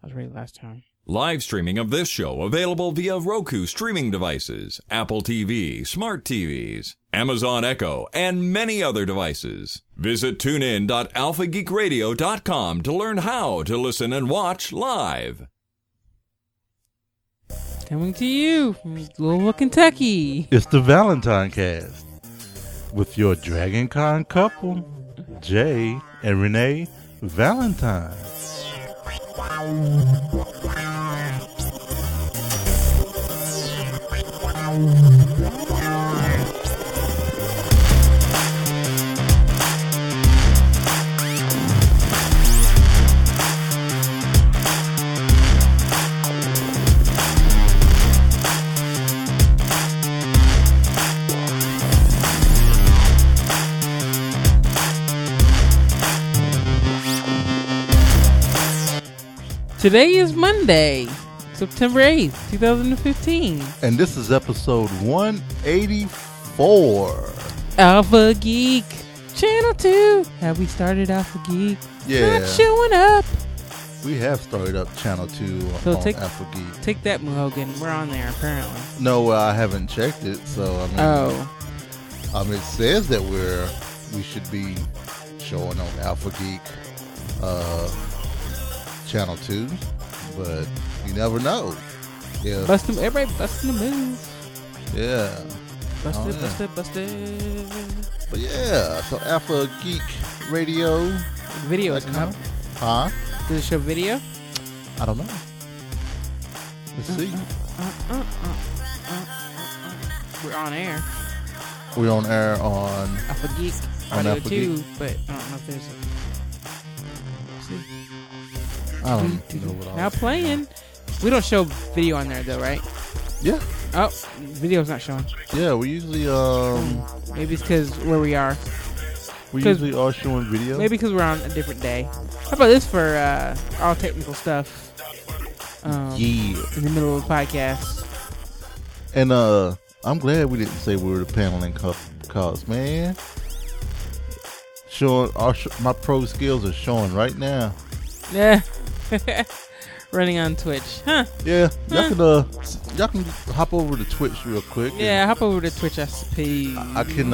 I was ready last time. Live streaming of this show available via Roku streaming devices, Apple TV, smart TVs, Amazon Echo, and many other devices. Visit tunein.alphageekradio.com to learn how to listen and watch live. Coming to you from Louisville, Kentucky. It's the Valentine Cast with your Dragon Con couple, Jay and Renee Valentine. Today is Monday, September 8th, 2015. And this is episode 184. Alpha Geek, Channel 2. Have we started Alpha Geek? Yeah. Not showing up. We have started up Channel 2 So on take- Alpha Geek. Take that, Muhogan. We're on there, apparently. No, I haven't checked it, so I mean, it says that we should be showing on Alpha Geek Channel 2, but you never know. Yeah. Everybody busting the move. Yeah. Busted, yeah. busted. But yeah, so Alpha Geek Radio. Video isn't up. Huh? Does it show video? I don't know. Let's see. We're on air. We're on air on Alpha Geek On Audio Alpha 2, Geek. but I don't know if there's a... See. I don't know what Now playing. We don't show video on there though, right? Yeah. Oh, video's not showing. Yeah, we usually Maybe it's because where we are. we 'Cause- usually are showing video. Maybe because we're on a different day. How about this for all technical stuff? Yeah. In the middle of the podcast. And I'm glad we didn't say we were the paneling cause, man. Showing my pro skills are showing right now. Yeah. Running on Twitch. Huh. Yeah, y'all can hop over to Twitch real quick. Yeah, hop over to Twitch, I suppose. I can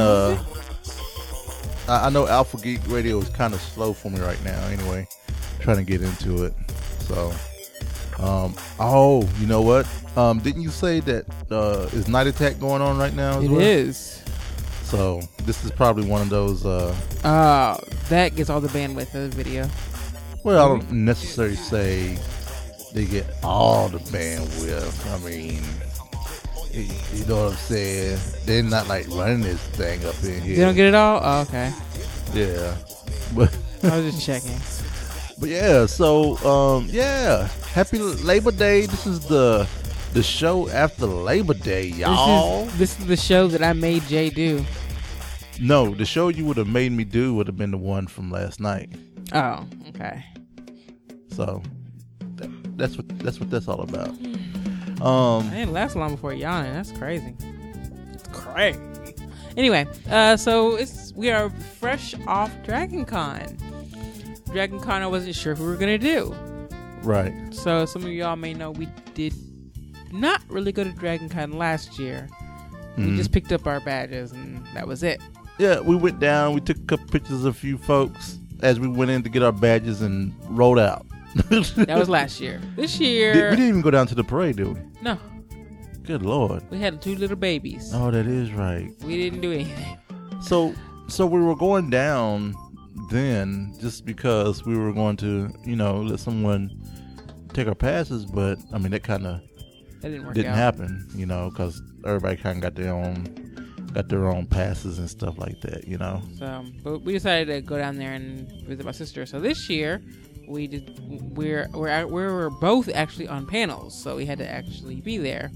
I know Alpha Geek Radio is kind of slow for me right now anyway, trying to get into it. So oh, you know what? Didn't you say that is Night Attack going on right now as It well? is. So this is probably one of those that gets all the bandwidth of the video. well, I don't necessarily say they get all the bandwidth. I mean, you know what I'm saying? They're not like running this thing up in here. They don't get it all? Oh, okay. Yeah. But I was just checking. But yeah, so yeah, happy Labor Day. This is the show after Labor Day, y'all. This is the show that I made Jay do. No, the show you would have made me do would have been the one from last night. Oh, okay. So that's what that's all about. I didn't last long before yawning. That's crazy. It's crazy. Anyway, so we are fresh off Dragon Con. Dragon Con, I wasn't sure if we were gonna do. Right. So some of y'all may know we did not really go to Dragon Con last year. We just picked up our badges and that was it. Yeah, we went down. We took a couple pictures of a few folks as we went in to get our badges and rolled out. That was last year. This year, We didn't even go down to the parade, did we? no. Good Lord. We had 2 little babies. Oh, that is right. We didn't do anything. So we were going down then just because we were going to, let someone take our passes, but I mean that kind of That didn't work didn't out. happen, because everybody kind of got their own passes and stuff like that, So, but we decided to go down there and visit my sister. So this year, we're both actually on panels, so we had to actually be there.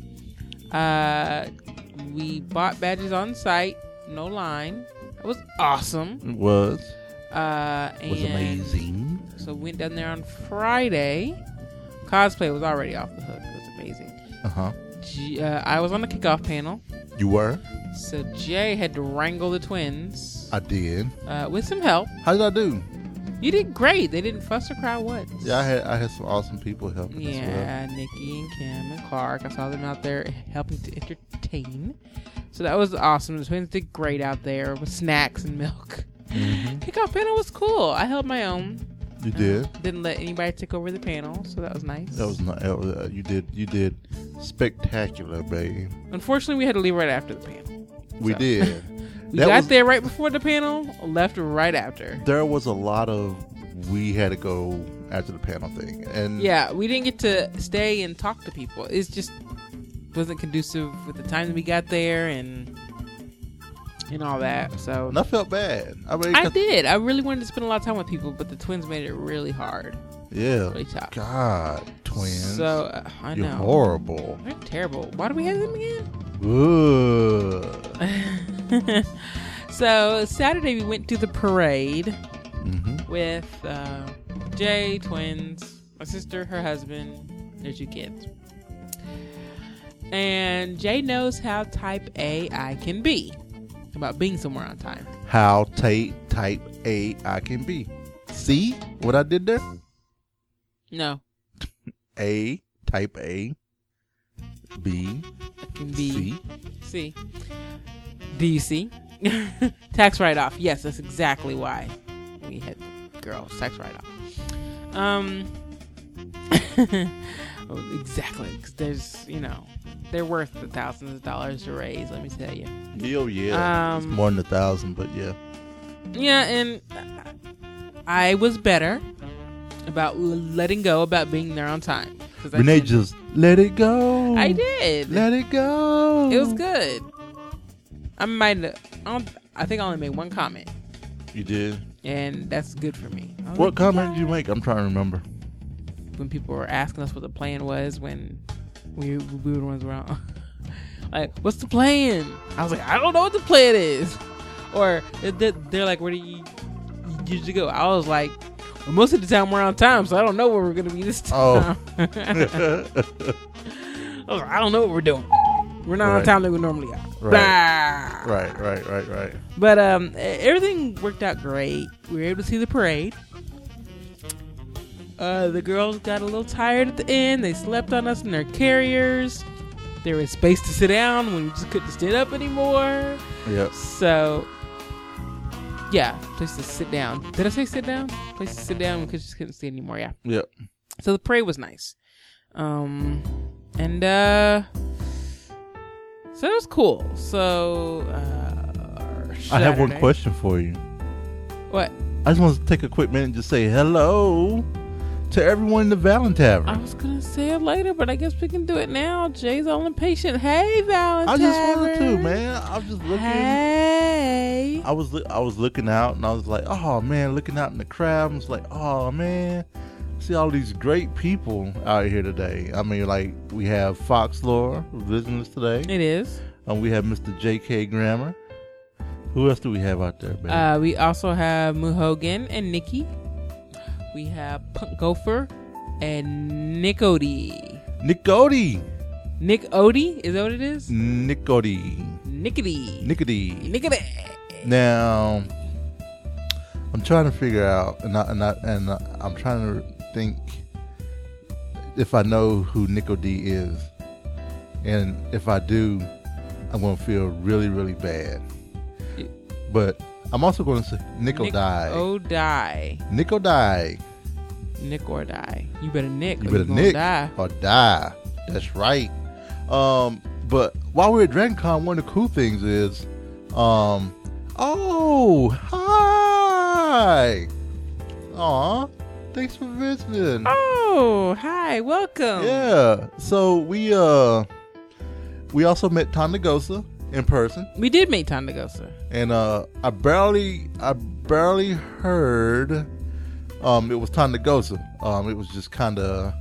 We bought badges on site, no line. It was awesome. It was And amazing. So we went down there on Friday. Cosplay was already off the hook. It was amazing. I was on the kickoff panel. You were? So Jay had to wrangle the twins. I did. With some help. How did I do? You did great. They didn't fuss or cry once. Yeah, I had some awesome people helping. Yeah, Nikki and Kim and Clark. I saw them out there helping to entertain. So that was awesome. The twins did great out there with snacks and milk. Mm-hmm. Kickoff panel was cool. I held my own. You did. Didn't let anybody take over the panel, so that was nice. That was nice. You did spectacular, babe. Unfortunately, we had to leave right after the panel. We did. We got there right before the panel, left right after. There was a lot of we had to go after the panel thing, and yeah, we didn't get to stay and talk to people. It just wasn't conducive with the time that we got there and all that. So and I felt bad. I did. I really wanted to spend a lot of time with people, but the twins made it really hard. Yeah. Really tough. God, twins. So I know. You're horrible. They're terrible. Why do we have them again? So Saturday we went to the parade with Jay, twins, my sister, her husband, their 2 kids. And Jay knows how type A I can be about being somewhere on time. How type A I can be. See what I did there? No. A, type A. B, B, C. Do you see? Tax write-off. Yes, that's exactly why we had girls. Tax write-off. Exactly. Because there's, they're worth the thousands of dollars to raise, let me tell you. Yeah. It's more than 1,000, but yeah. Yeah, and I was better about letting go about being there on time. Renee just let it go. I did. Let it go. It was good. I think I only made one comment. You did? And that's good for me. What comment did you make? I'm trying to remember. When people were asking us what the plan was when we were the ones around. Like, what's the plan? I was like, I don't know what the plan is. Or they're like, where do you usually go? I was like, well, most of the time we're on time, so I don't know where we're going to be this time. I was like, I don't know what we're doing. We're not on time like we normally are. Right. But everything worked out great. We were able to see the parade. The girls got a little tired at the end. They slept on us in their carriers. There was space to sit down when we just couldn't stand up anymore. Yep. So, yeah, place to sit down. Did I say sit down? Place to sit down because we just couldn't see anymore. Yeah. Yep. So the parade was nice. So it was cool. So I have one question for you. What? I just want to take a quick minute and just say hello to everyone in the Valentine Tavern. I was gonna say it later, but I guess we can do it now. Jay's all impatient. Hey, Valentine. I just wanted to, man. I was just looking. Hey. I was looking out, and I was like, oh man, looking out in the crowd. I was like, oh man, see all these great people out here today. I mean, like we have Fox Laura visiting us today. It is. We have Mr. J.K. Grammer. Who else do we have out there, baby? We also have Muhogan and Nikki. We have Punk Gopher and Nick Odie. Nick Odie. Nick Odie? Is that what it is? Nick Odie. Nickety. Now, I'm trying to figure out, and I'm trying to think if I know who Nick Odie is, and if I do, I'm going to feel really, really bad. But I'm also going to say Nick or die. Nick or die. You better Nick. You better Nick or die. That's right. But while we're at DragonCon, one of the cool things is, oh, hi. Aw, thanks for visiting. Oh, hi, welcome. Yeah. So we also met Tandagosa in person. We did meet Tandagosa. And I barely heard it was Tandagosa. It was just kind of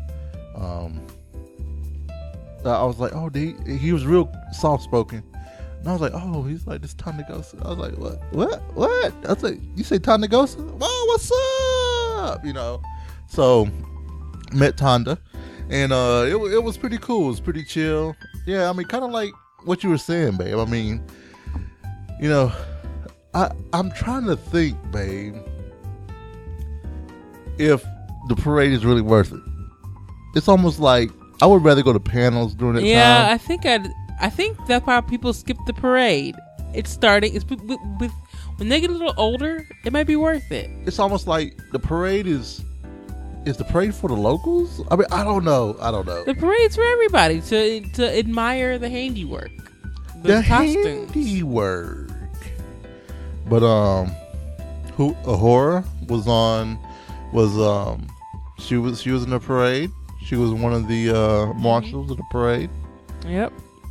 I was like, oh, he was real soft spoken. And I was like, oh, he's like, this Tandagosa. I was like, what? I was like, you say Tandagosa? Oh, what's up? So met Tanda, and it was pretty cool. It was pretty chill. Yeah, I mean, kind of like what you were saying, babe. I mean, I'm trying to think, babe. if the parade is really worth it. It's almost like I would rather go to panels during that time. Yeah, I think that's why people skip the parade. It's with when they get a little older, it might be worth it. It's almost like the parade is the parade for the locals? I mean, I don't know. The parade's for everybody to admire the handiwork. The costumes. Handiwork. But Ahura she was in the parade. She was one of the marshals of the parade. Yep.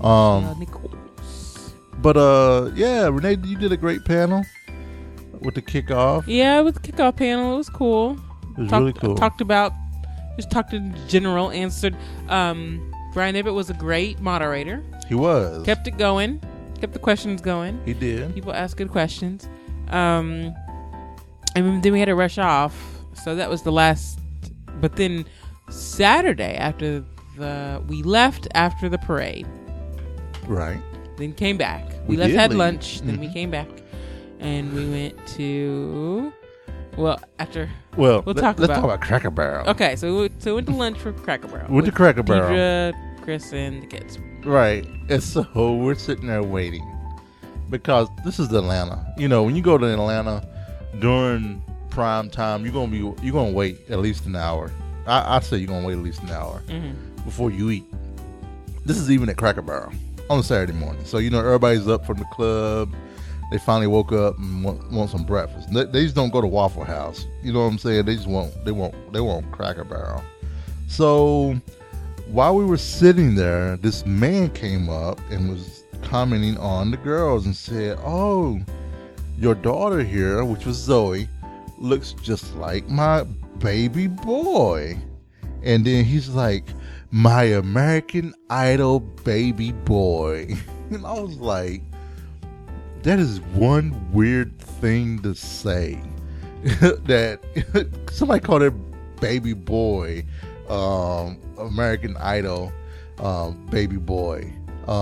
But yeah, Renee, you did a great panel with the kickoff. Yeah, with the kickoff panel, it was cool. It was really cool. Talked in general, answered. Brian Ibbott was a great moderator. He was. Kept it going. Kept the questions going. He did. People asked good questions. And then we had to rush off. So that was the last. But then Saturday we left after the parade. Right. Then came back. We had lunch. Then we came back. And we went to... We'll talk about Cracker Barrel. Okay, so we went to lunch for Cracker Barrel. With the Cracker Barrel. Deidre, Chris, and the kids. Right. And so we're sitting there waiting. Because this is Atlanta. You know, when you go to Atlanta during prime time, you're gonna wait at least an hour. I say you're gonna wait at least an hour before you eat. This is even at Cracker Barrel on a Saturday morning. So, you know, everybody's up from the club. They finally woke up and want some breakfast. They just don't go to Waffle House. You know what I'm saying? They want Cracker Barrel. So while we were sitting there, this man came up and was commenting on the girls and said, "Oh, your daughter here," which was Zoe, "looks just like my baby boy." And then he's like, "My American Idol baby boy." And I was like, that is one weird thing to say. That somebody called their baby boy American Idol baby boy.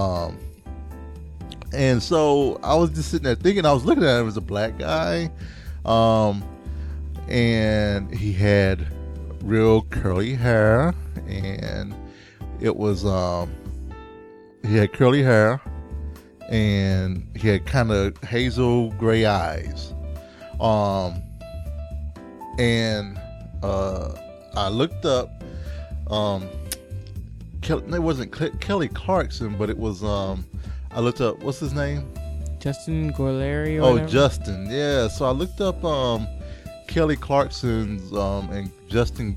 And so I was just sitting there thinking, I was looking at him as a black guy. And he had real curly hair. And it was, he had curly hair. And he had kind of hazel gray eyes. And I looked up, it wasn't Kelly Clarkson, but it was, I looked up, what's his name? Justin Guerrieri or whatever? Justin, yeah. So I looked up Kelly Clarkson's and Justin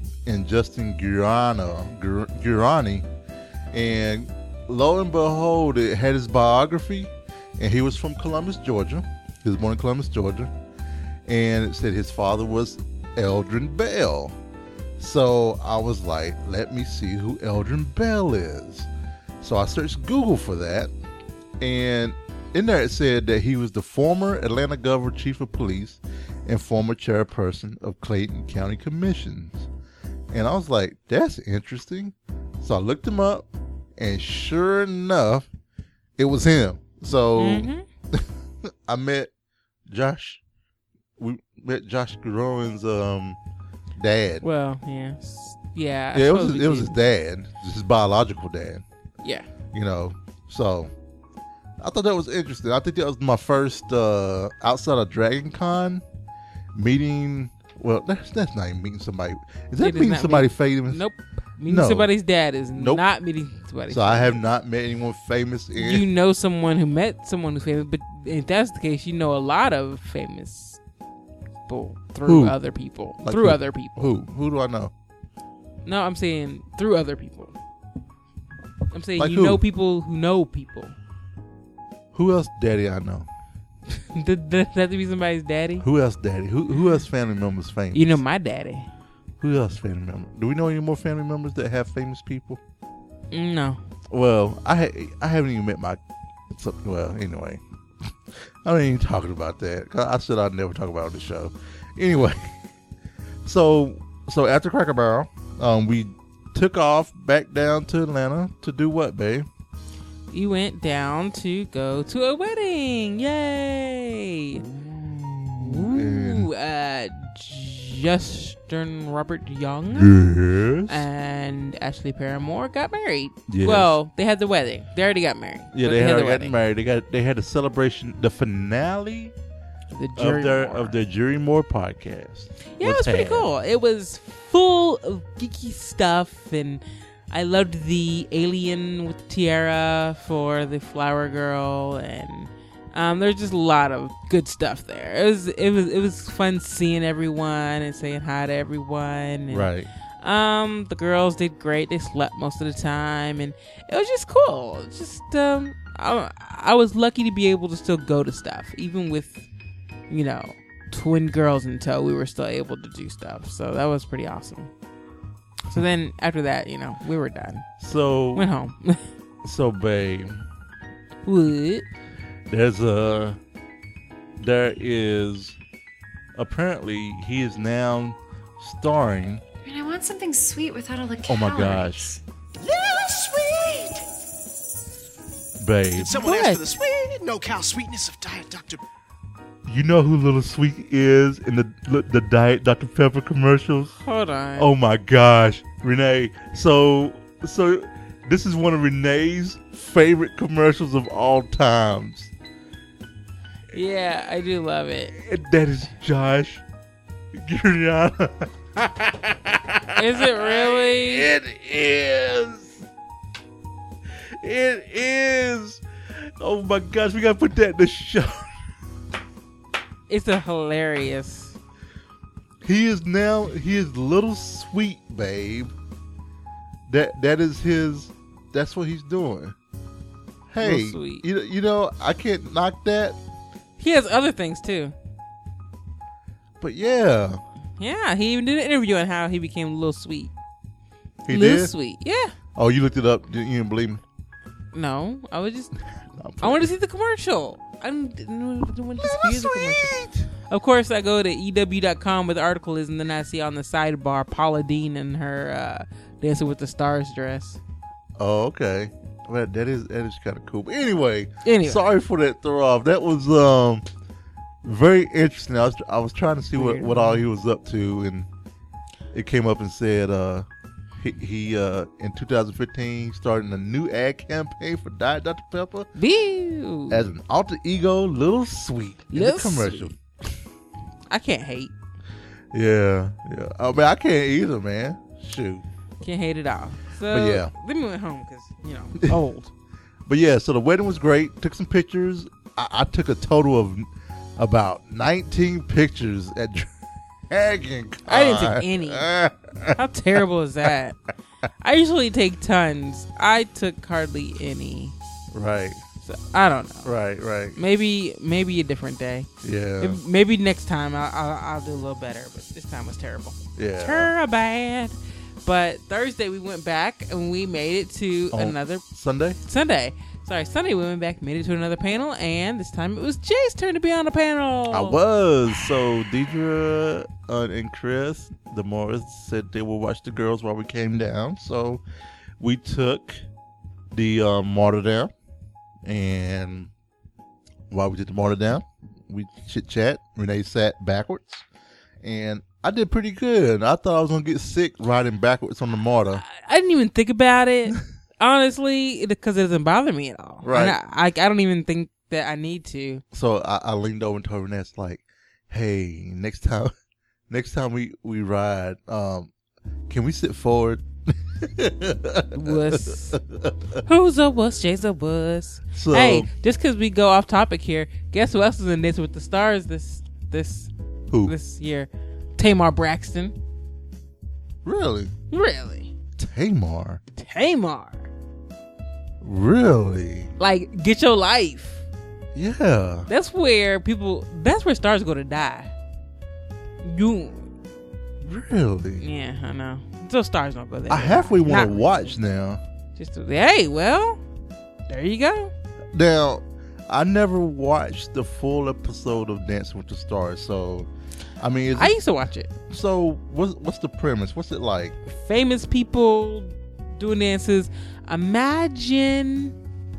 Guerrieri, and lo and behold, it had his biography, and he was from Columbus, Georgia. He was born in Columbus, Georgia, and it said his father was Eldrin Bell. So I was like, let me see who Eldrin Bell is. So I searched Google for that, and in there it said that he was the former Atlanta Governor, Chief of Police, and former chairperson of Clayton County Commissions. And I was like, that's interesting. So I looked him up, and sure enough, it was him. So I met Josh. We met Josh Groen's dad. Well, yeah. It was his dad, his biological dad. Yeah. You know, so I thought that was interesting. I think that was my first outside of Dragon Con meeting. Well, that's not even meeting somebody. Is that meeting somebody famous? Nope. Meeting somebody's dad is not meeting somebody. So I have not met anyone famous. You know someone who met someone who's famous, but if that's the case, you know a lot of famous people through other people. Like through other people. Who do I know? No, I'm saying through other people. I'm saying like know people who know people. Who else daddy I know? Does that have to be somebody's daddy? Who else daddy? Who else family members famous? You know my daddy. Who else family member? Do we know any more family members that have famous people? No. Well, I haven't even met my... Well, anyway. I ain't even talking about that. I said I'd never talk about it on the show. Anyway. So after Cracker Barrel, we took off back down to Atlanta to do what, babe? You went down to go to a wedding. Yay! Ooh, Justin Robert Young Yes. and Ashley Paramore got married. Yes. Well, they had the wedding. They already got married. Yeah, but they had the gotten wedding. married. They had the celebration, the finale The Jury of their Jury Moore podcast. Yeah, it was pretty had. cool. It was full of geeky stuff, and I loved the alien with the tiara for the flower girl, and there's just a lot of good stuff there. It was fun seeing everyone and saying hi to everyone. And, Right. the girls did great. They slept most of the time, and it was just cool. It's just I was lucky to be able to still go to stuff, even with, you know, twin girls in tow. We were still able to do stuff, so that was pretty awesome. So then after that, you know, we were done. So Went home. So, babe, What? there is apparently he is now starring. I mean, I want something sweet without all the Oh calories. my gosh, Little sweet. babe! Did someone What? ask for the sweet, no cow sweetness of Diet Dr. You know who Little Sweet is in the Diet Dr. Pepper commercials? Hold on. Oh my gosh, Renee! So this is one of Renee's favorite commercials of all times. Yeah, I do love it. And that is Josh Giuliano. Is it really? It is. It is. Oh my gosh, we gotta put that in the show. It's a hilarious. He is Little Sweet, babe. That is his. That's what he's doing. Hey, Little Sweet. you know I can't knock that. He has other things too. But yeah, Yeah, he even did an interview on how he became Little Sweet. he Little did. Sweet. Yeah. Oh, you looked it up. You didn't believe me? No, I was just. No, I want to see the commercial. I didn't want to see the commercial. Sweet. Of course, I go to EW.com where the article is, and then I see on the sidebar Paula Deen and her Dancing with the Stars dress. Oh, okay. Well, that is kind of cool. But anyway, Anyway. sorry for that throw off. That was very interesting. I was trying to see what all he was up to, and it came up and said he in 2015 started a new ad campaign for Diet Dr. Pepper Boo! as an alter ego, Little Sweet in Little the commercial. Sweet. I can't hate. Yeah. I mean, I can't either, man. Shoot. Can't hate it all. So But yeah. then we went home because, you know, old. But yeah, so the wedding was great. Took some pictures. I took a total of about 19 pictures at Dragon Con. I didn't take any. How terrible is that? I usually take tons. I took hardly any. Right, So I don't know. right. Maybe a different day. Yeah, Maybe next time I'll do a little better. But this time was terrible. yeah. Terrible bad. But Thursday we went back and we made it to On another Sunday? Sunday we went back, made it to another panel, and this time it was Jay's turn to be on the panel. I was. So Deidre and Chris, the Morris, said they will watch the girls while we came down. So we took the martyr down, and while we did the martyr down, we chit chat. Renee sat backwards, and I did pretty good. I thought I was gonna get sick riding backwards on the martyr. I didn't even think about it, honestly, because it doesn't bother me at all. Right. And I don't even think that I need to. So I leaned over and told Renee, like, "Hey, next time we ride, can we sit forward?" Wuss. Who's a wuss? Jay's a wuss. So Hey, just because we go off topic here, guess who else is in Dancing with the Stars this who? year? Tamar Braxton. Really? Really? Tamar? Really? Like, get your life. Yeah. That's where stars go to die. Really? Yeah, I know. Those stars don't go there. I halfway want Not to watch now. hey, well, there you go. Now, I never watched the full episode of Dancing with the Stars, so I mean, I used to watch it. so what's the premise? What's it like? Famous people doing dances. Imagine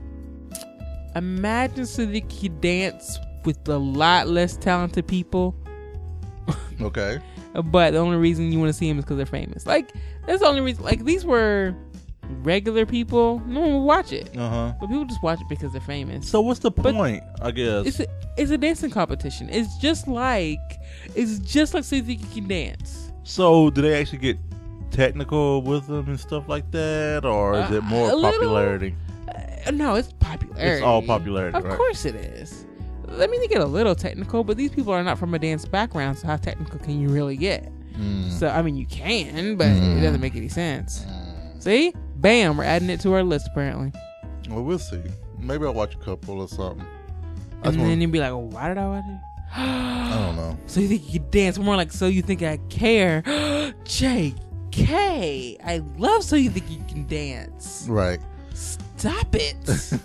so they could dance with a lot less talented people. Okay. but the only reason you want to see them is because they're famous. Like, that's the only reason. Like, these were regular people. No one would watch it. But people just watch it because they're famous. So what's the point? I guess it's a dancing competition. It's just like So You Think You Can Dance. So do they actually get technical with them and stuff like that, or is it more popularity? No, it's popularity. It's all popularity, Of course it is. I mean, they get a little technical, but these people are not from a dance background, so how technical can you really get? So, I mean, you can, but it doesn't make any sense. See? Bam, we're adding it to our list, apparently. Well, we'll see. Maybe I'll watch a couple or something. And then you'd be like, well, why did I watch it? I don't know. So You Think You Can Dance. More like So You Think I Care. JK. I love So You Think You Can Dance. Right. Stop it.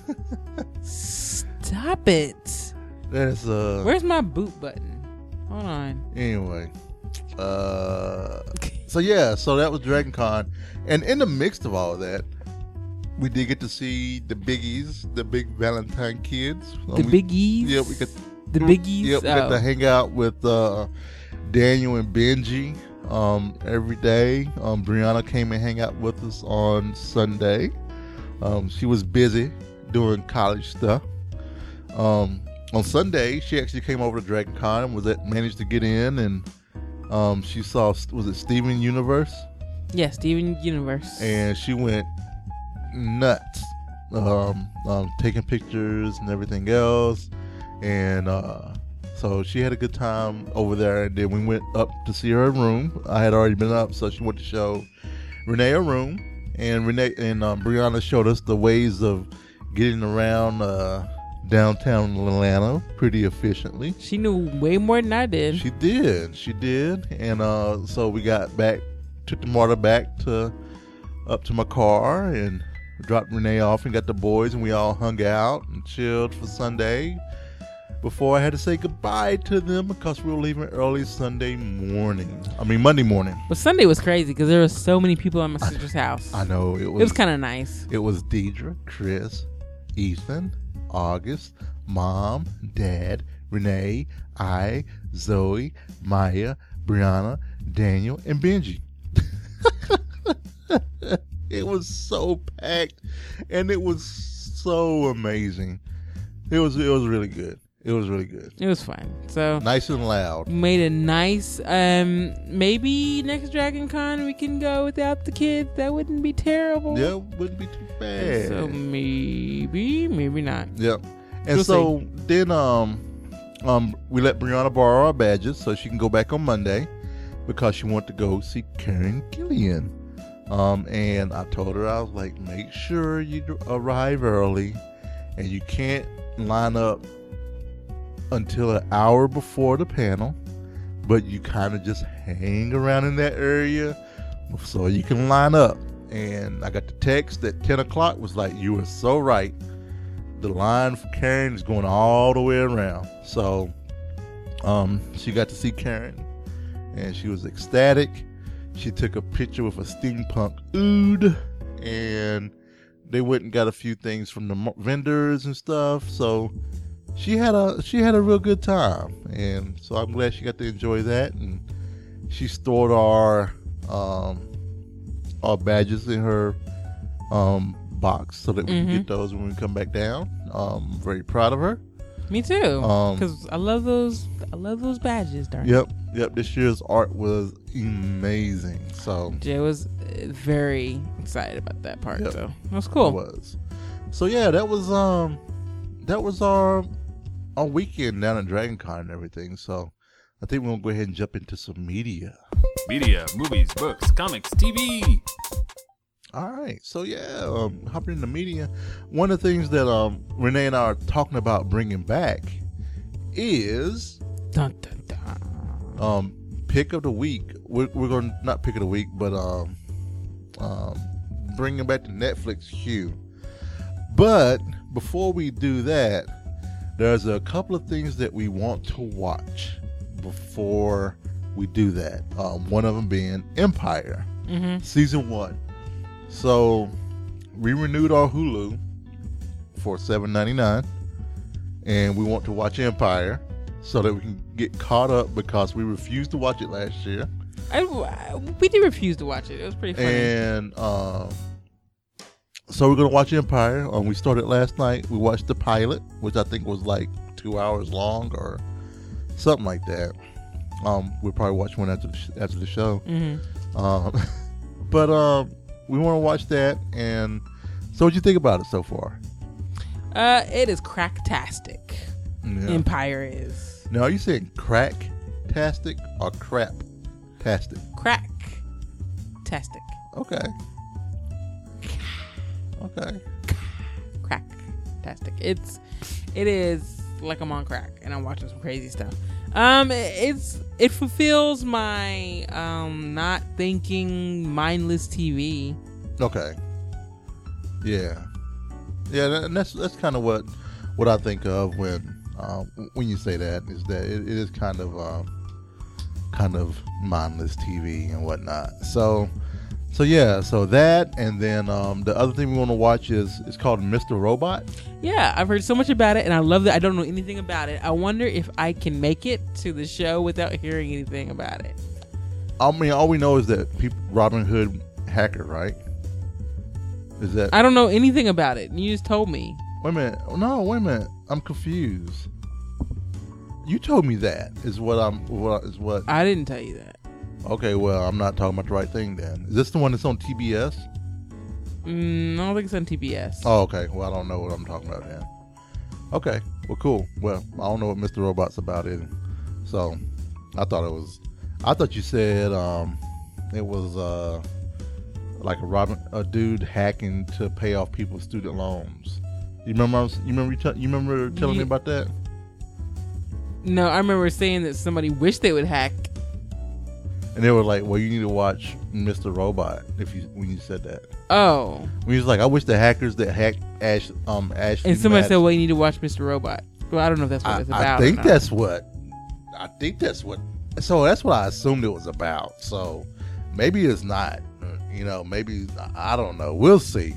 Stop it. There's Where's my boot button? Hold on. Anyway. So that was Dragon Con. And in the mix of all of that, we did get to see the biggies, the big Valentine kids. Biggies? Yeah, we got the biggies. Yep, we got to hang out with Daniel and Benji every day. Brianna came and hang out with us on Sunday. She was busy doing college stuff. On Sunday, she actually came over to Dragon Con and managed to get in, and she saw, was it Steven Universe? Yeah, Steven Universe. And she went nuts, taking pictures and everything else. And so she had a good time over there. And then we went up to see her room. I had already been up, so she went to show Renee a room. And Brianna showed us the ways of getting around downtown Atlanta pretty efficiently. She knew way more than I did. She did. And so we got back, took the Marta back up to my car and dropped Renee off and got the boys, and we all hung out and chilled for Sunday before I had to say goodbye to them because we were leaving early Monday morning. But Sunday was crazy because there were so many people at my sister's house. I know. It was kind of nice. It was Deidre, Chris, Ethan, August, Mom, Dad, Renee, I, Zoe, Maya, Brianna, Daniel, and Benji. It was so packed, and it was so amazing. It was really good. It was really good. It was fun. So nice and loud. Made a nice. Maybe next Dragon Con we can go without the kids. That wouldn't be terrible. Yeah, wouldn't be too bad. So maybe not. Yep. And so then we let Brianna borrow our badges so she can go back on Monday because she wanted to go see Karen Gillian. And I told her, I was like, make sure you arrive early, and you can't line up until an hour before the panel, but you kind of just hang around in that area so you can line up. And I got the text at 10 o'clock was like, you were so right. The line for Karen is going all the way around. So she got to see Karen, and she was ecstatic. She took a picture with a steampunk ood, and they went and got a few things from the vendors and stuff. So she had a real good time, and so I'm glad she got to enjoy that. And she stored our badges in her box so that we can get those when we come back down. I'm very proud of her. Me too, because I love those badges, darn. Yep. This year's art was amazing. So Jay was very excited about that part. Yep. So it was cool. It was. So yeah, that was our weekend down at Dragon Con and everything. So I think we're gonna go ahead and jump into some media. Media, movies, books, comics, TV. All right, so yeah, hopping into media. One of the things that Renee and I are talking about bringing back is dun, dun, dun. Pick of the week. We're going to not pick of the week, but bringing back the Netflix queue. But before we do that, there's a couple of things that we want to watch before we do that. One of them being Empire, season 1. So we renewed our Hulu for $7.99, and we want to watch Empire so that we can get caught up because we refused to watch it last year. We did refuse to watch it. It was pretty funny. And so we're gonna watch Empire. We started last night. We watched the pilot, which I think was like 2 hours long or something like that. We'll probably watch one after the show. But we want to watch that. And so, what'd you think about it so far? It is cracktastic. Yeah. Empire is. Now, are you saying crack-tastic or crap-tastic? Crack-tastic. Okay. Crack-tastic. It is like I'm on crack and I'm watching some crazy stuff. It fulfills my not thinking mindless TV. Okay. Yeah. And that's kind of what I think of when you say that, is that it is kind of mindless TV and whatnot. So that, and then the other thing we want to watch is called Mr. Robot. Yeah, I've heard so much about it, and I love that. I don't know anything about it. I wonder if I can make it to the show without hearing anything about it. I mean, all we know is that Robin Hood hacker, right? Is that? I don't know anything about it. You just told me. Wait a minute. No, wait a minute. I'm confused. You told me that is what I didn't tell you that. Okay, well, I'm not talking about the right thing then. Is this the one that's on TBS? I don't think it's on TBS. Oh, okay. Well, I don't know what I'm talking about then. Okay. Well, cool. Well, I don't know what Mr. Robot's about either. So, I thought you said it was like a dude hacking to pay off people's student loans. You remember telling me about that? No, I remember saying that somebody wished they would hack. And they were like, "Well, you need to watch Mr. Robot." When you said that. Oh. When he was like, "I wish the hackers that hacked Ashley." And somebody said, "Well, you need to watch Mr. Robot." Well, I don't know if that's what it's about. I think that's what. So that's what I assumed it was about. So maybe it's not. Maybe I don't know. We'll see.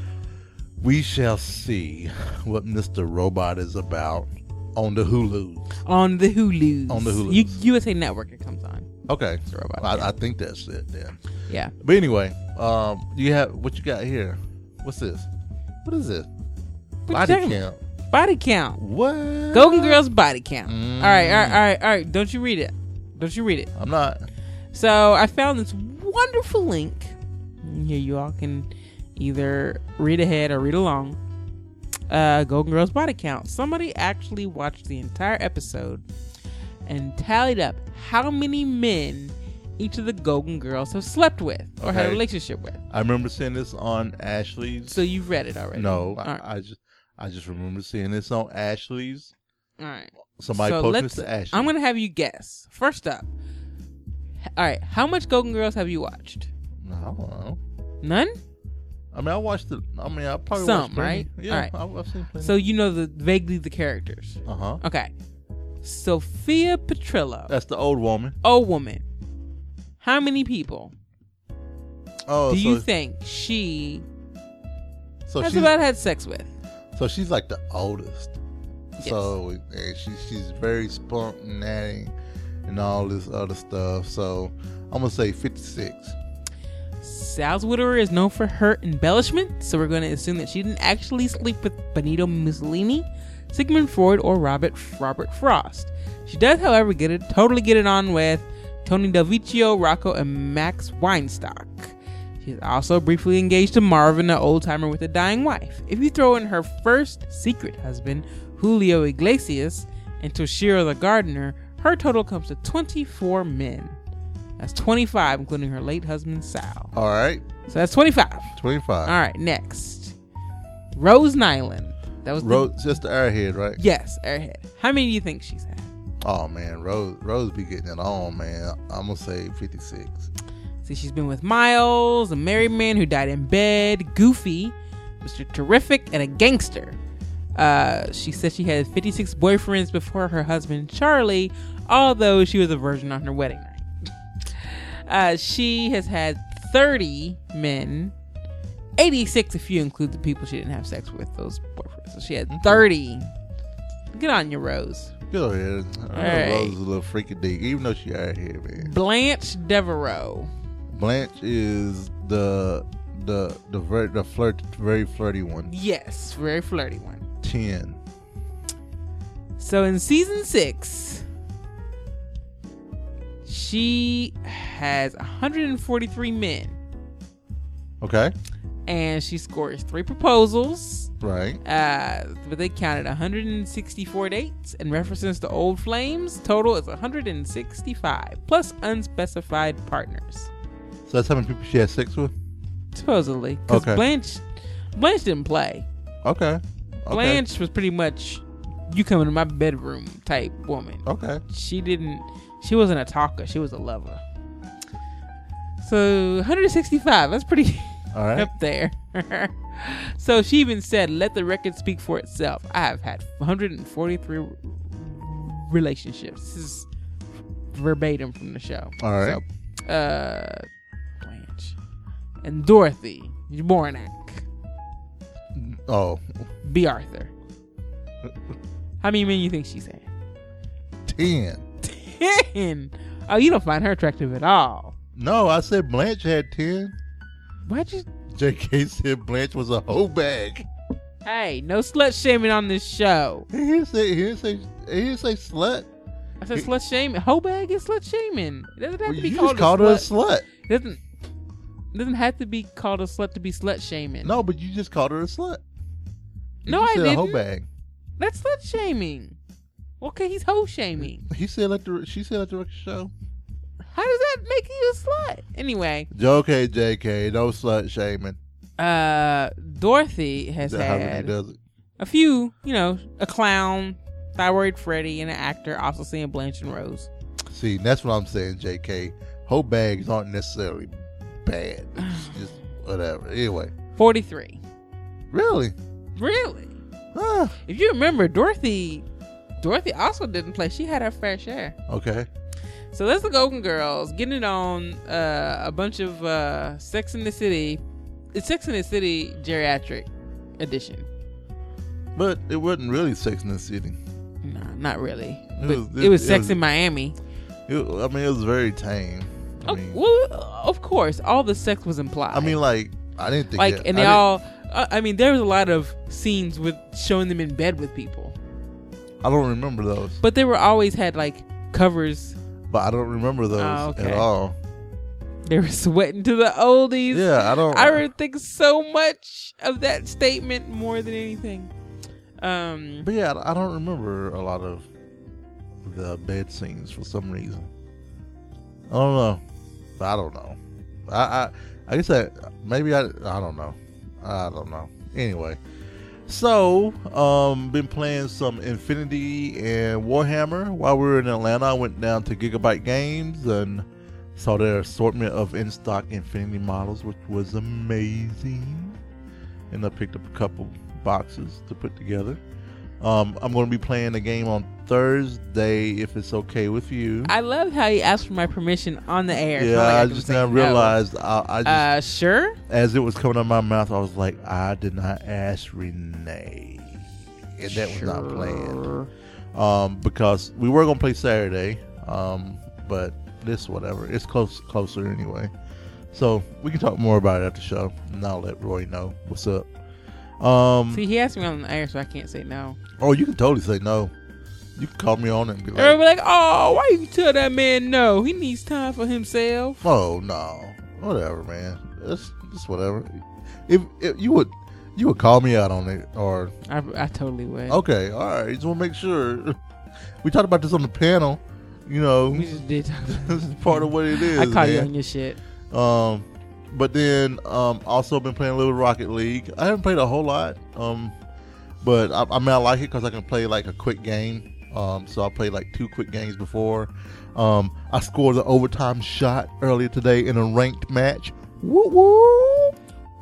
We shall see what Mr. Robot is about on the Hulu. On the Hulu. USA Network. It comes on. Okay. Mr. Robot. I think that's it then. Yeah. But anyway, you have what you got here. What's this? What is this? Body count. Body count. What? Golden Girls body count. All right. Don't you read it. I'm not. So I found this wonderful link. Here you all can either read ahead or read along. Golden Girls body count. Somebody actually watched the entire episode and tallied up how many men each of the Golden Girls have slept with or had a relationship with. I remember seeing this on Ashley's. So you've read it already? No, right. I just remember seeing this on Ashley's. All right. Somebody posted this to Ashley. I'm going to have you guess. First up. All right. How much Golden Girls have you watched? I don't know. None? I mean, I probably some, watched right? Yeah, all right. I've seen plenty. So you know vaguely the characters. Uh-huh. Okay. Sophia Petrillo. That's the old woman. Old woman. How many people do you think she has had sex with? So she's like the oldest. Yes. So and she's very spontaneous and all this other stuff. So I'm going to say 56. Sal's widower is known for her embellishment, so we're going to assume that she didn't actually sleep with Benito Mussolini, Sigmund Freud, or Robert Frost. She does, however, totally get it on with Tony Del Vecchio, Rocco, and Max Weinstock. She's also briefly engaged to Marvin, an old-timer with a dying wife. If you throw in her first secret husband, Julio Iglesias, and Toshiro the gardener, her total comes to 24 men. That's 25, including her late husband, Sal. All right. So that's 25. 25. All right, next. Rose Nyland. That was just the airhead, right? Yes, airhead. How many do you think she's had? Oh, man. Rose be getting it on, man. I'm going to say 56. See, she's been with Miles, a married man who died in bed, Goofy, Mr. Terrific, and a gangster. She said she had 56 boyfriends before her husband, Charlie, although she was a virgin on her wedding night. She has had 30 men, 86 if you include the people she didn't have sex with, those boyfriends. So she had 30 Get on your Rose. Go ahead. right. Rose is a little freaky dick, even though she out here, man. Blanche Devereaux. Blanche is the very flirty one. Yes, very flirty one. 10. So in season 6, she has 143 men. Okay. And she scores 3 proposals. Right. But they counted 164 dates. And references to old flames, total is 165. Plus unspecified partners. So that's how many people she had sex with? Supposedly. Because Okay. Blanche didn't play. Okay. Blanche was pretty much you come into my bedroom type woman. Okay. She wasn't a talker, she was a lover. So 165, that's pretty All right. up there. So she even said, let the record speak for itself. I have had 143 relationships. This is verbatim from the show. All right. So, Blanche and Dorothy Zbornak. Oh, B. Arthur. How many men you think she's had? 10. 10. Oh, you don't find her attractive at all. No, I said Blanche had 10. Why'd you? JK said Blanche was a hoe bag. Hey, no slut shaming on this show. He didn't say slut. I said slut shaming. Hoe bag is slut shaming. It doesn't have Well, to be you called just called her a slut. It doesn't have to be called a slut to be slut shaming. No, but you just called her a slut. No, You I said a hoe didn't. bag. That's slut shaming. Okay, he's hoe shaming. She said let the record show. How does that make you a slut? Anyway, Okay, JK, no slut shaming. Dorothy has Is that how he had does it? a few, a clown, Thyroid Freddy, and an actor, also seeing Blanche and Rose. See, that's what I'm saying, JK. Hoe bags aren't necessarily bad. It's just whatever. Anyway. 43. Really? Really? Huh. If you remember, Dorothy also didn't play. She had her fair share. Okay. So that's the Golden Girls getting it on a bunch of Sex in the City. It's Sex in the City geriatric edition. But it wasn't really Sex in the City. No, not really. It It was was- Sex in Miami. It was very tame. I mean, Well, of course, all the sex was implied. I didn't think like, that. and they all. There was a lot of scenes with showing them in bed with people, I don't remember those. but they were always had like covers. But I don't remember those okay. at all. They were sweating to the oldies. Yeah, I don't. I think so much of that statement more than anything. But yeah, I don't remember a lot of the bed scenes for some reason. I don't know. But I don't know. I guess I don't know. I don't know. Anyway, so been playing some Infinity and Warhammer while we were in Atlanta. I went down to Gigabyte Games and saw their assortment of in-stock Infinity models, which was amazing. And I picked up a couple boxes to put together. I'm going to be playing the game on Thursday if it's okay with you. I love how you asked for my permission on the air. Yeah, I just now realized. I just, sure. as it was coming out of my mouth, I was like, I did not ask Renee, and that was not planned. Because we were gonna play Saturday, but this whatever, it's closer anyway. So we can talk more about it after the show, and I'll let Roy know what's up. See, he asked me on the air, so I can't say no. Oh, you can totally say no. You can call me on it and be like, Everybody like, oh, why you tell that man no? He needs time for himself. oh no, whatever, man. It's whatever. If you would call me out on it, or I totally would. okay, all right. Just want to make sure. We talked about this on the panel. You know, We just did. this is part of what it is. I caught you man. on your shit. But then also been playing a little Rocket League. I haven't played a whole lot. But I like it because I can play like a quick game. So I played like 2 quick games before. I scored an overtime shot earlier today in a ranked match. Woo woo.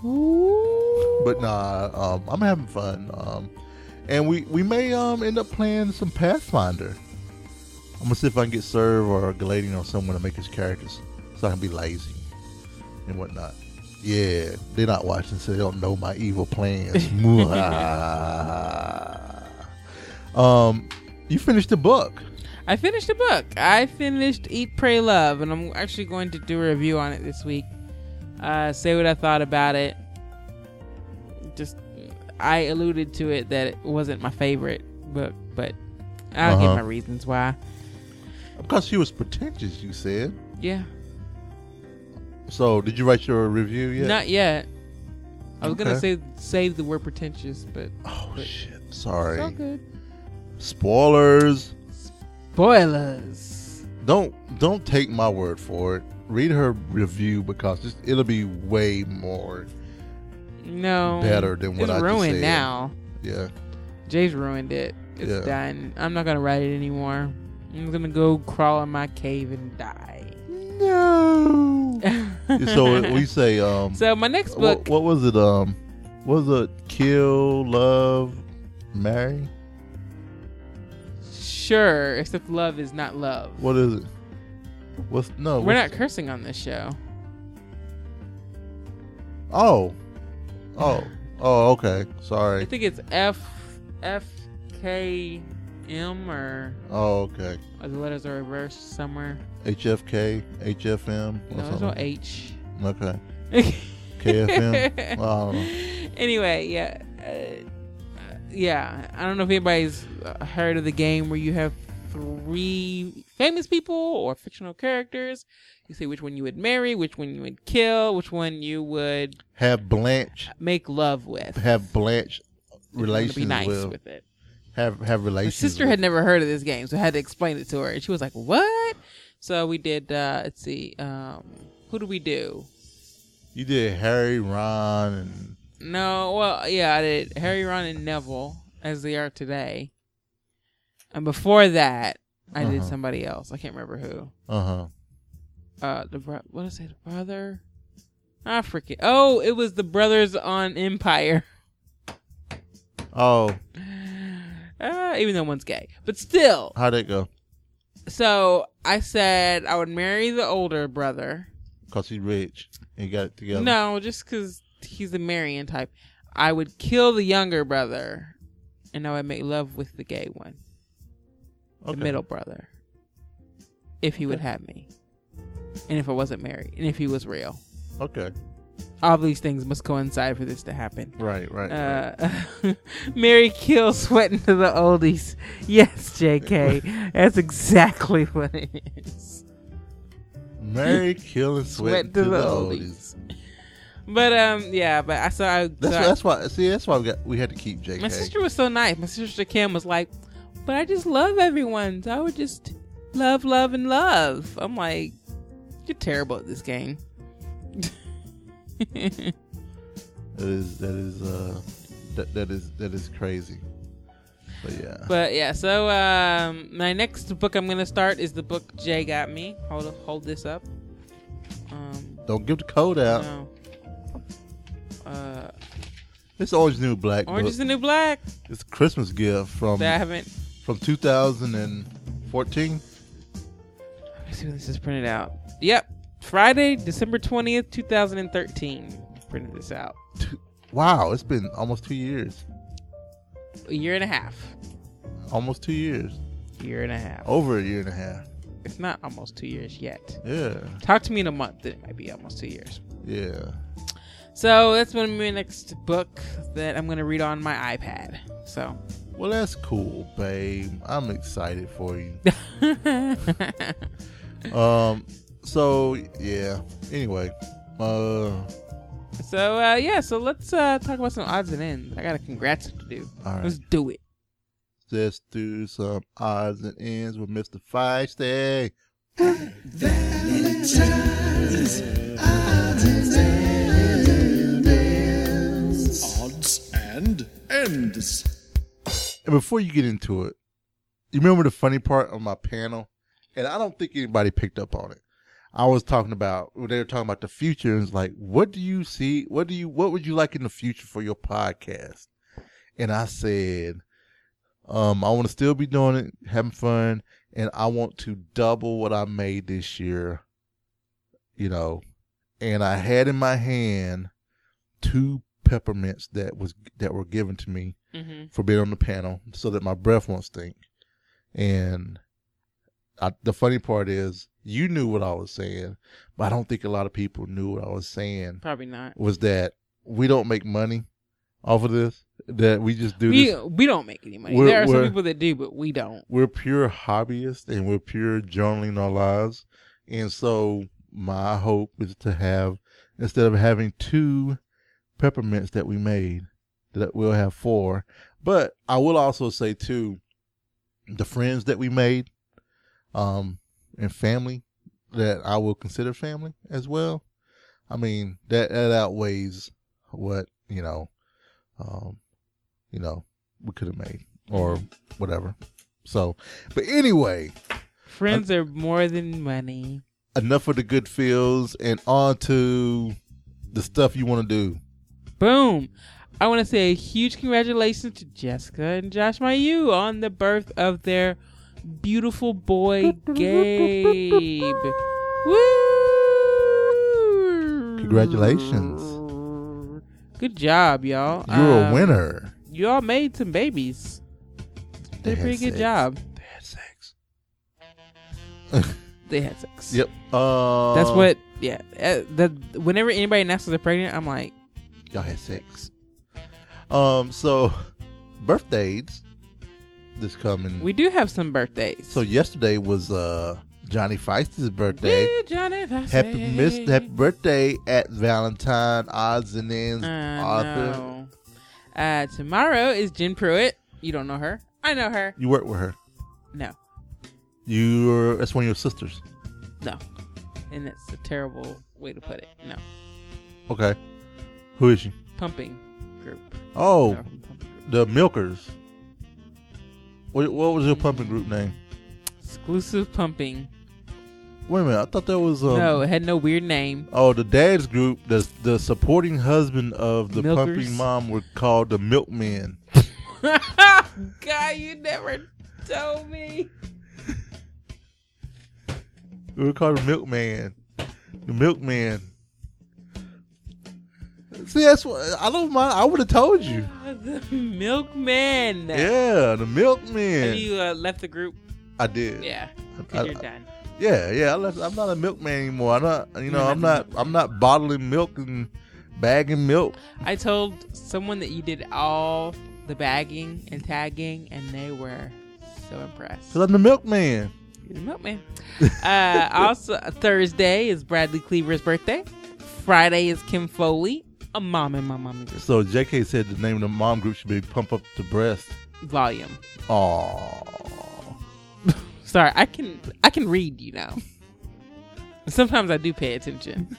Woo. But nah, I'm having fun. And we may end up playing some Pathfinder. I'm gonna see if I can get Serve or Galadriel or someone to make his characters so I can be lazy and whatnot. Yeah, they're not watching, so they don't know my evil plans. You finished the book. I finished the book. I finished Eat, Pray, Love, and I'm actually going to do a review on it this week. Say what I thought about it. Just, I alluded to it that it wasn't my favorite book, but I'll give my reasons why. Because she was pretentious, you said. Yeah. So, did you write your review yet? Not yet. I was gonna save the word pretentious, but shit! Sorry. It's all good. Spoilers. Spoilers. Don't take my word for it. Read her review because it'll be way more better than what I just said. It's ruined now. Yeah. Jay's ruined it. It's done. I'm not gonna write it anymore. I'm gonna go crawl in my cave and die. No. So we say. So my next book. What was it? What was it? Kill, love, marry. Sure, except love is not love. What is it? We're not cursing on this show. Oh, okay. Sorry. I think it's FKM or. Oh, okay. Or the letters are reversed somewhere. HFK, HFM. No, there's no H. Okay. KFM. I don't know. Anyway, yeah. I don't know if anybody's heard of the game where you have 3 famous people or fictional characters. You say which one you would marry, which one you would kill, which one you would have Blanche make love with. Have Blanche relations be nice with it. Have relations. My sister had never heard of this game, so I had to explain it to her, and she was like, "What?" So we did. Let's see. Who do we do? You did Harry, Ron, and. No, well, yeah, I did Harry, Ron, and Neville as they are today. And before that, I did somebody else. I can't remember who. What did I say? The brother? I forget. Oh, it was the brothers on Empire. Oh. Even though one's gay. But still. How'd it go? So, I said I would marry the older brother. Because he's rich. And he got it together. No, just because he's the Marion type. I would kill the younger brother, and I would make love with the gay one. The middle brother. If he would have me. And if I wasn't married. And if he was real. Okay. All these things must coincide for this to happen. Right. Marry, kill, sweat into the oldies. Yes, JK. That's exactly what it is. Marry, kill, and sweat into the oldies. But that's why we had to keep JK. My sister was so nice. My sister Kim was like, "But I just love everyone. So I would just love, and love." I'm like, "You're terrible at this game." That is crazy. But yeah. So my next book I'm gonna start is the book Jay got me. Hold this up. Don't give the code out. No. It's Orange is the New Black. Orange is the New Black. It's a Christmas gift from 2014. Let me see when this is printed out. Yep, Friday, December 20th, 2013. Printed this out. Wow, it's been almost 2 years. A year and a half. Almost 2 years. Year and a half. Over a year and a half. It's not almost 2 years yet. Yeah. Talk to me in a month, then it might be almost 2 years. Yeah. So that's going to be my next book that I'm going to read on my iPad. So. Well, that's cool, babe. I'm excited for you. So yeah. Anyway. So let's talk about some odds and ends. I got a congrats to do. All right. Let's do it. Let's do some odds and ends with Mr. Feisty. Valentine's odds and ends. Odds and ends. And before you get into it, you remember the funny part of my panel? And I don't think anybody picked up on it. I was talking about, they were talking about the future, and it's like, what do you see? What would you like in the future for your podcast? And I said, I want to still be doing it, having fun, and I want to double what I made this year, and I had in my hand 2 peppermints that were given to me for being on the panel, so that my breath won't stink. And the funny part is, you knew what I was saying, but I don't think a lot of people knew what I was saying. Probably not. Was that we don't make money off of this? That we just do this? We don't make any money. There are some people that do, but we don't. We're pure hobbyists, and we're pure journaling our lives. And so my hope is to have, instead of having 2 peppermints that we made, that we'll have 4. But I will also say too, the friends that we made, and family that I will consider family as well. I mean, that outweighs what, we could have made or whatever. So, but anyway. Friends are more than money. Enough of the good feels and on to the stuff you want to do. Boom. I want to say a huge congratulations to Jessica and Josh Mayu on the birth of their beautiful boy, Gabe. Woo! Congratulations. Good job, y'all. You're a winner. Y'all made some babies. Did a pretty good job. They had sex. They had sex. Yep. That's what, yeah. Whenever anybody announces they're pregnant, I'm like, y'all had sex. So, birthdays this coming. We do have some birthdays. So, yesterday was Johnny Feist's birthday. Yeah, Johnny Feisty. Happy birthday at Valentine, odds and ends, Arthur. No. Tomorrow is Jen Pruitt. You don't know her. I know her. You work with her. No. That's one of your sisters. No. And that's a terrible way to put it. No. Okay. Who is she? Pumping Group. Oh, No, Pumping Group. the Milkers. What was your pumping group name? Exclusive Pumping. Wait a minute, I thought that was No, it had no weird name. Oh, the dad's group, the supporting husband of the Milkers. pumping mom were called the Milkmen. God, you never told me. We were called the Milkman. The Milkman. See, that's what I don't mind. I would have told you. The Milkman. Yeah, the Milkman. Have you left the group? I did. Yeah, because you're done. Yeah. I'm not a milkman anymore. I'm not bottling milk and bagging milk. I told someone that you did all the bagging and tagging, and they were so impressed. Cause I'm the milkman. You're the milkman. Also, Thursday is Bradley Cleaver's birthday. Friday is Kim Foley, a mom in my mommy group. So JK said the name of the mom group should be Pump Up the Breast Volume. Aww. Sorry, I can read, Sometimes I do pay attention.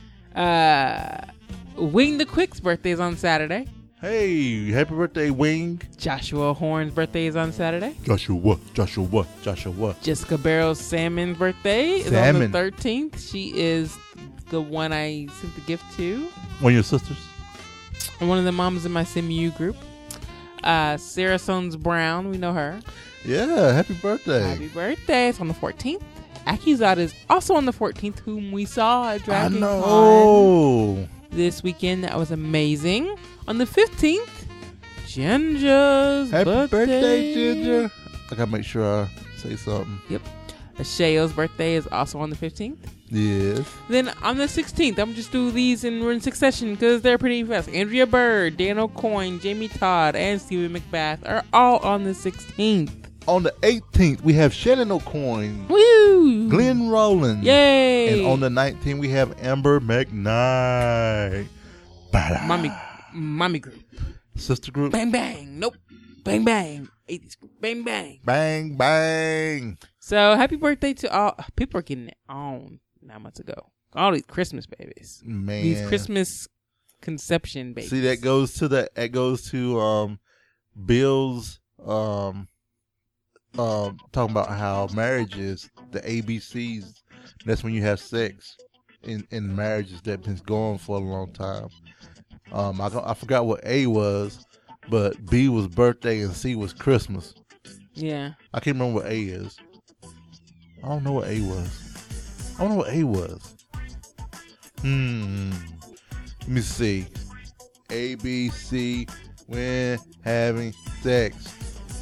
Wing the Quick's birthday is on Saturday. Hey, happy birthday, Wing. Joshua Horn's birthday is on Saturday. Joshua. Jessica Barrows Salmon's birthday is on the 13th. She is the one I sent the gift to. One of your sisters? One of the moms in my SMU group. Sarah Sones Brown, we know her. Yeah, happy birthday. Happy birthday. It's on the 14th. Akizad is also on the 14th, whom we saw at Dragon Con this weekend. That was amazing. On the 15th, Ginger's Happy birthday, Ginger. I gotta make sure I say something. Yep. Ashayo's birthday is also on the 15th. Yes. Then on the 16th, I'm just do these in succession because they're pretty fast. Andrea Bird, Dan O'Coin, Jamie Todd, and Stephen McBath are all on the 16th. On the 18th, we have Shannon O'Coin. Woo! Glenn Rowland. Yay! And on the 19th, we have Amber McKnight. Mommy group. Sister group. Bang, bang. Nope. Bang, bang. 80s group. Bang, bang. Bang, bang. So, happy birthday to all. People are getting it on 9 months ago. All these Christmas babies. Man. These Christmas conception babies. See, that goes to Bill's talking about how marriage is the ABCs. That's when you have sex in marriages that been going for a long time. I forgot what A was, but B was birthday and C was Christmas. Yeah. I can't remember what A is. I don't know what A was. Let me see. ABC when having sex.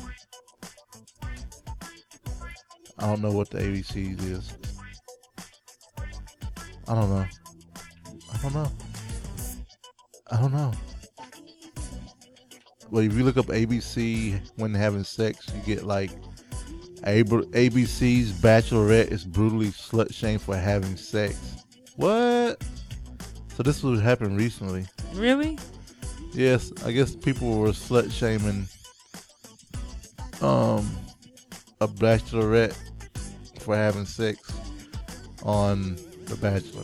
I don't know what the ABCs is. I don't know. Well, if you look up ABC when having sex, you get like ABC's Bachelorette is brutally slut shamed for having sex. What? So this was happened recently. Really? Yes, I guess people were slut shaming a Bachelorette for having sex on The Bachelor.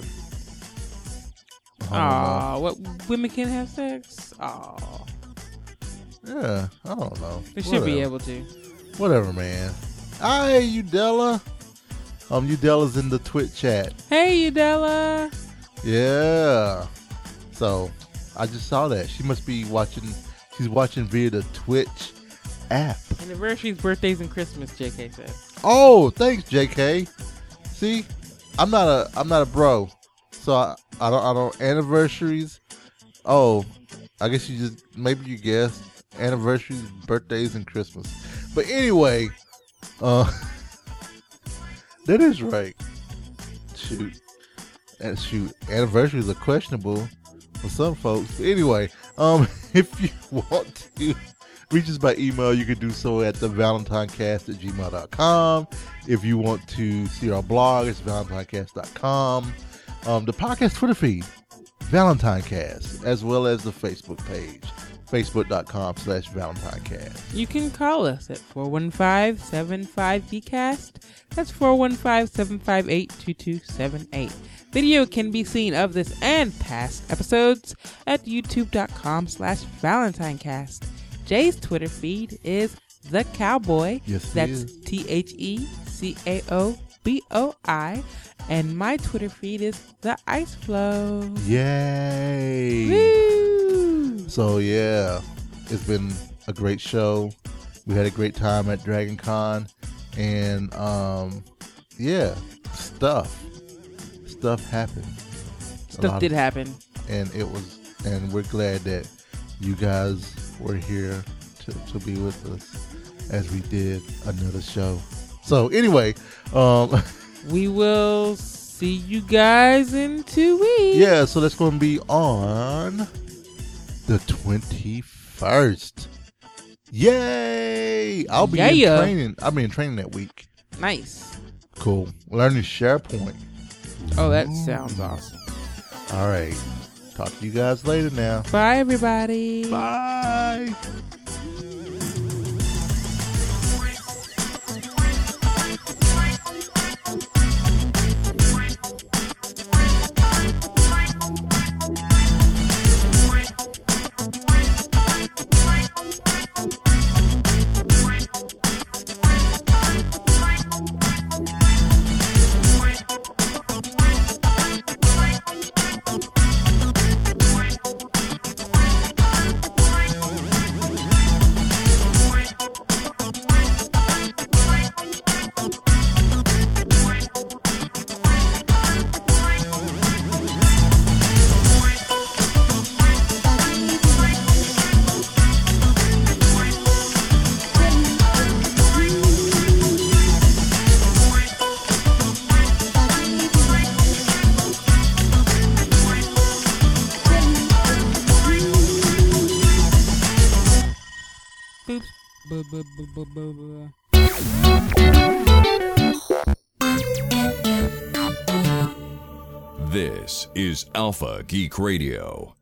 Aw, what, women can't have sex? Aw. Yeah, I don't know. They should be able to. Whatever, man. Hi, Udella. Udella's in the Twitch chat. Hey, Udella. Yeah. So, I just saw that. She must be watching. She's watching via the Twitch app. Anniversaries, birthdays, and Christmas, JK says. Oh, thanks, JK. See, I'm not a bro, so I don't anniversaries. Oh, I guess maybe you guessed anniversaries, birthdays, and Christmas. But anyway, that is right. Shoot, anniversaries are questionable for some folks. But anyway, if you want to reach us by email, you can do so at thevalentinecast@gmail.com. If you want to see our blog, it's valentinecast.com. The podcast Twitter feed, ValentineCast, as well as the Facebook page, facebook.com/ValentineCast. You can call us at 415-75-VCAST. That's 415-758-2278. Video can be seen of this and past episodes at youtube.com/ValentineCast. Jay's Twitter feed is The Cowboy. Yes, that's TheCaoboi. And my Twitter feed is The Ice Flow. Yay! Woo! So yeah, it's been a great show. We had a great time at Dragon Con, and yeah, stuff happened. Stuff did happen, and we're glad that you guys were here to be with us as we did another show. So anyway, we will see you guys in 2 weeks. Yeah, so that's going to be on the 21st. Yay! I'll be in training. I'll be in training that week. Nice. Cool. Learning SharePoint. Oh, that sounds awesome. All right. Talk to you guys later now. Bye, everybody. Bye. This is Alpha Geek Radio.